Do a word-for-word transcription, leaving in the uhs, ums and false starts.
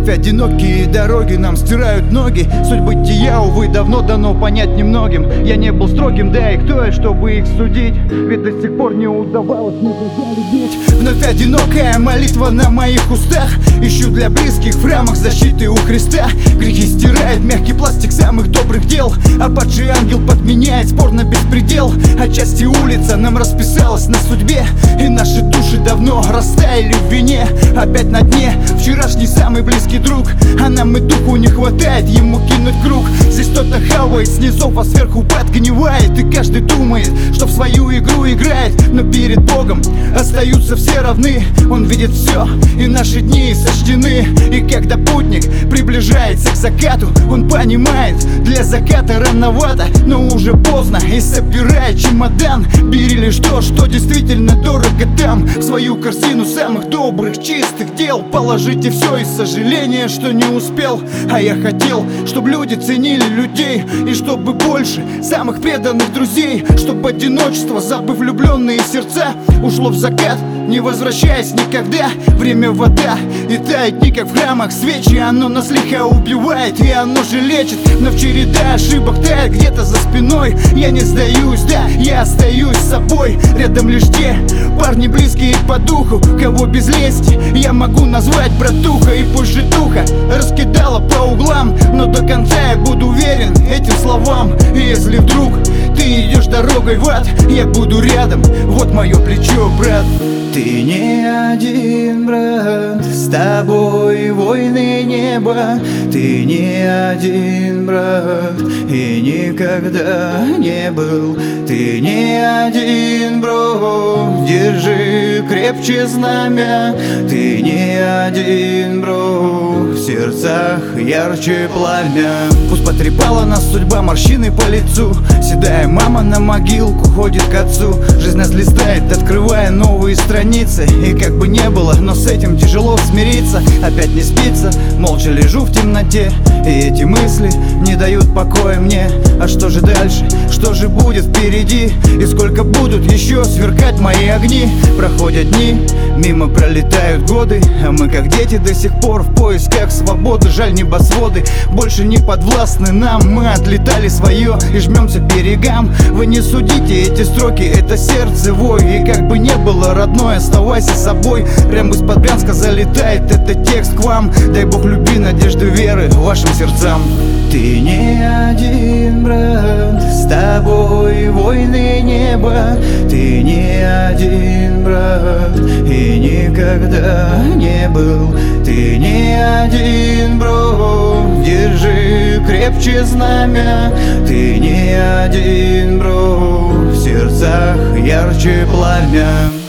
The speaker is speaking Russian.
Вновь одинокие дороги нам стирают ноги. Суть бытия, увы, давно дано понять немногим. Я не был строгим, да и кто я, чтобы их судить? Ведь до сих пор не удавалось никогда любить. Вновь одинокая молитва на моих устах. Ищу для близких в храмах защиты у Христа. Грехи стирает мягкий пластик самых добрых дел, а падший ангел подменяет спор на беспредел. Отчасти улица нам расписалась на судьбе, и наши души давно растаяли в вине. Опять на дне вчерашний самый близкий друг, а нам и духу не хватает ему кинуть круг. Здесь кто-то хавает снизу, а сверху подгнивает, и каждый думает, что в свою игру играет. Но перед Богом остаются все равны. Он видит все, и наши дни сочтены. И когда путник приближается к закату, он понимает, для заката рановато, но уже поздно. И собирает чемодан, бери лишь то, что действительно дорого там. В свою корзину самых добрых, чистых дел положите все из сожаления, что не успел. А я хотел, чтобы люди ценили людей, и чтобы больше самых преданных друзей, чтобы одиночество, забыв влюбленные сердца, ушло в закат, не возвращаясь никогда. Время вода, и тает дни, как в храмах свечи. Оно нас лихо убивает, и оно же лечит. Но в череда ошибок тает где-то за спиной. Я не сдаюсь, да, я остаюсь собой. Рядом лишь те парни близкие по духу, кого без лести я могу назвать братуха. И пусть же духа раскидала по углам, но до конца я буду верен этим словам. И если вдруг ты идешь дорогой в ад, я буду рядом, вот мое плечо, брат. Ты не один, брат, с тобой войны неба. Ты не один, брат, и никогда не был. Ты не один, бро, держи крепче знамя. Ты не один, бро, в сердцах ярче пламя. Пусть потрепала нас судьба, морщины по лицу. Седая мама на могилку ходит к отцу. Жизнь нас листает, открывая новые страницы. И как бы не было, но с этим тяжело смириться. Опять не спится, молча лежу в темноте, и эти мысли не дают покоя мне. А что же дальше, что же будет впереди? И сколько будут еще сверкать мои огни? Проходят дни, мимо пролетают годы, а мы как дети до сих пор в поисках свободы. Жаль, небосводы больше не подвластны нам. Мы отлетали свое и жмемся к берегам. Вы не судите эти строки, это сердце вой. И как бы не было, родной, оставайся собой. Прямо из-под Брянска залетает этот текст к вам. Дай Бог любви, надежды, веры вашим сердцам. Ты не один, брат, с тобой войны неба. Ты не один, брат, и никогда не был. Ты не один, бро, держи крепче знамя. Ты не один, бро, в сердцах ярче пламя.